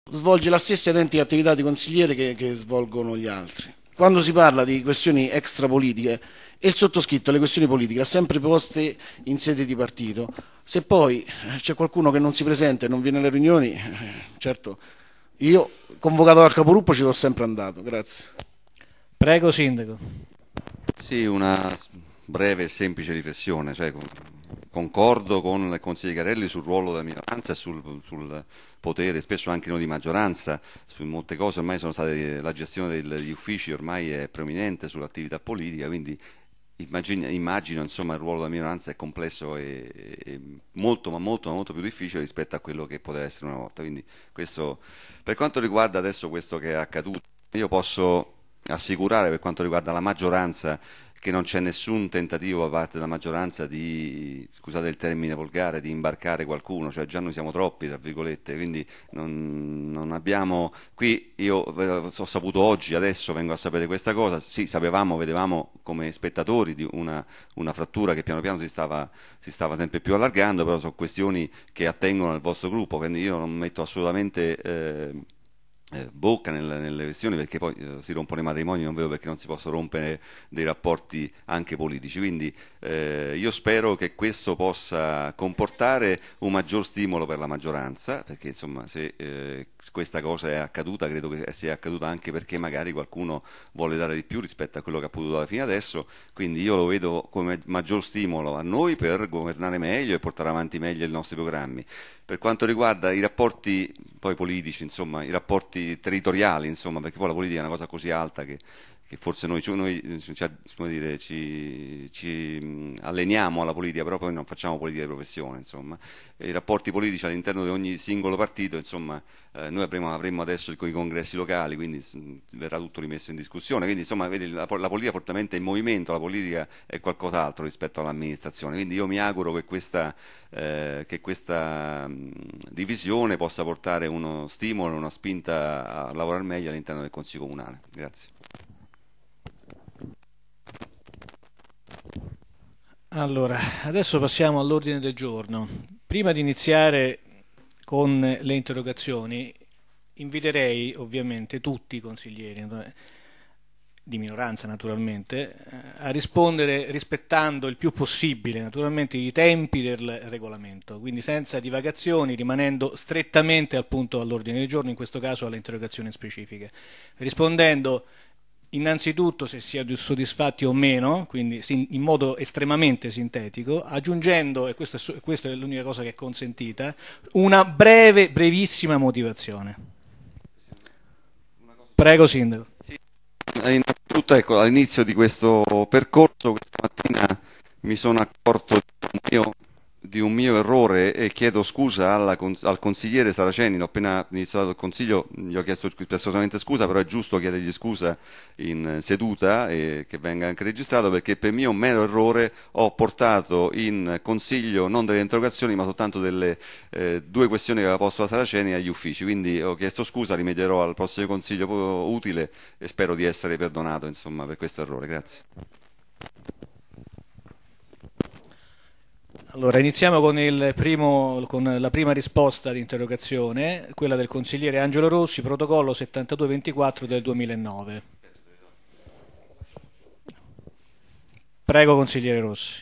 svolge la stessa identica attività di consigliere che svolgono gli altri. Quando si parla di questioni extrapolitiche, e il sottoscritto le questioni politiche le ha sempre poste in sede di partito. Se poi c'è qualcuno che non si presenta e non viene alle riunioni, certo, io convocato dal capogruppo ci sono sempre andato. Grazie. Prego, Sindaco. Sì, una breve e semplice riflessione, cioè, concordo con il consigliere Carelli sul ruolo della minoranza e sul potere, spesso anche noi di maggioranza, su molte cose ormai sono state, la gestione degli uffici ormai è preeminente sull'attività politica, quindi immagino insomma il ruolo della minoranza è complesso e molto, ma molto, ma molto più difficile rispetto a quello che poteva essere una volta. Quindi questo, per quanto riguarda adesso questo che è accaduto, io posso assicurare per quanto riguarda la maggioranza che non c'è nessun tentativo da parte della maggioranza di, scusate il termine volgare, di imbarcare qualcuno, cioè già noi siamo troppi, tra virgolette, quindi non abbiamo, qui io ho saputo oggi, adesso vengo a sapere questa cosa, sì, sapevamo, vedevamo come spettatori di una frattura che piano piano si stava sempre più allargando, però sono questioni che attengono al vostro gruppo, quindi io non metto assolutamente bocca nelle questioni perché poi si rompono i matrimoni, non vedo perché non si possa rompere dei rapporti anche politici, quindi io spero che questo possa comportare un maggior stimolo per la maggioranza, perché insomma se questa cosa è accaduta credo che sia accaduta anche perché magari qualcuno vuole dare di più rispetto a quello che ha potuto dare fino adesso, quindi io lo vedo come maggior stimolo a noi per governare meglio e portare avanti meglio i nostri programmi. Per quanto riguarda i rapporti poi politici, insomma, i rapporti territoriali, insomma, perché poi la politica è una cosa così alta che forse noi come dire, ci alleniamo alla politica, però poi non facciamo politica di professione, insomma. E i rapporti politici all'interno di ogni singolo partito, insomma, noi avremo adesso i congressi locali, quindi verrà tutto rimesso in discussione, quindi insomma, vedi, la politica fortemente è in movimento, la politica è qualcos'altro rispetto all'amministrazione, quindi io mi auguro che questa divisione possa portare uno stimolo, una spinta a lavorare meglio all'interno del Consiglio Comunale. Grazie. Allora, adesso passiamo all'ordine del giorno. Prima di iniziare con le interrogazioni, inviterei ovviamente tutti i consiglieri, di minoranza naturalmente, a rispondere rispettando il più possibile naturalmente i tempi del regolamento, quindi senza divagazioni, rimanendo strettamente al punto all'ordine del giorno, in questo caso alle interrogazioni specifiche, rispondendo innanzitutto se si è soddisfatti o meno, quindi in modo estremamente sintetico, aggiungendo, e questa è l'unica cosa che è consentita, una brevissima motivazione. Prego, Sindaco. Sì. Innanzitutto, ecco, all'inizio di questo percorso, questa mattina mi sono accorto di un mio errore e chiedo scusa al consigliere Saraceni. Appena iniziato il consiglio gli ho chiesto personalmente scusa, però è giusto chiedergli scusa in seduta e che venga anche registrato, perché per mio mero errore ho portato in consiglio non delle interrogazioni ma soltanto delle due questioni che aveva posto la Saraceni agli uffici, quindi ho chiesto scusa, rimedierò al prossimo consiglio utile e spero di essere perdonato insomma per questo errore. Grazie. Allora, iniziamo con la prima risposta all'interrogazione, quella del consigliere Angelo Rossi, protocollo 7224 del 2009. Prego, consigliere Rossi.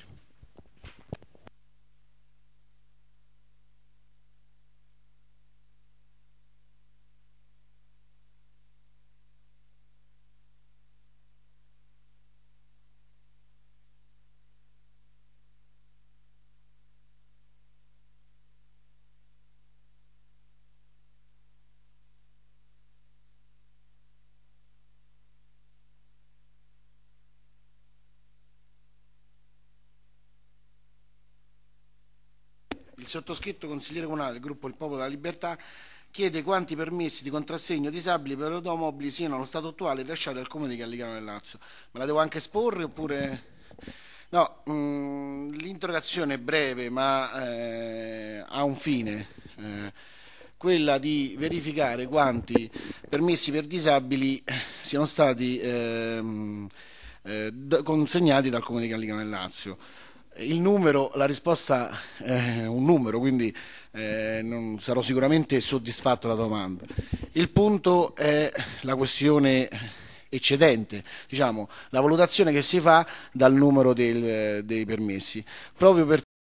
Il sottoscritto consigliere comunale del gruppo Il Popolo della Libertà chiede quanti permessi di contrassegno disabili per automobili siano allo stato attuale rilasciati al comune di Gallicano del Lazio. Me la devo anche esporre oppure... No, l'interrogazione è breve ma ha un fine, quella di verificare quanti permessi per disabili siano stati consegnati dal comune di Gallicano del Lazio. Il numero, la risposta è un numero, quindi non sarò sicuramente soddisfatto della domanda. Il punto è la questione eccedente, diciamo, la valutazione che si fa dal numero dei permessi. Proprio per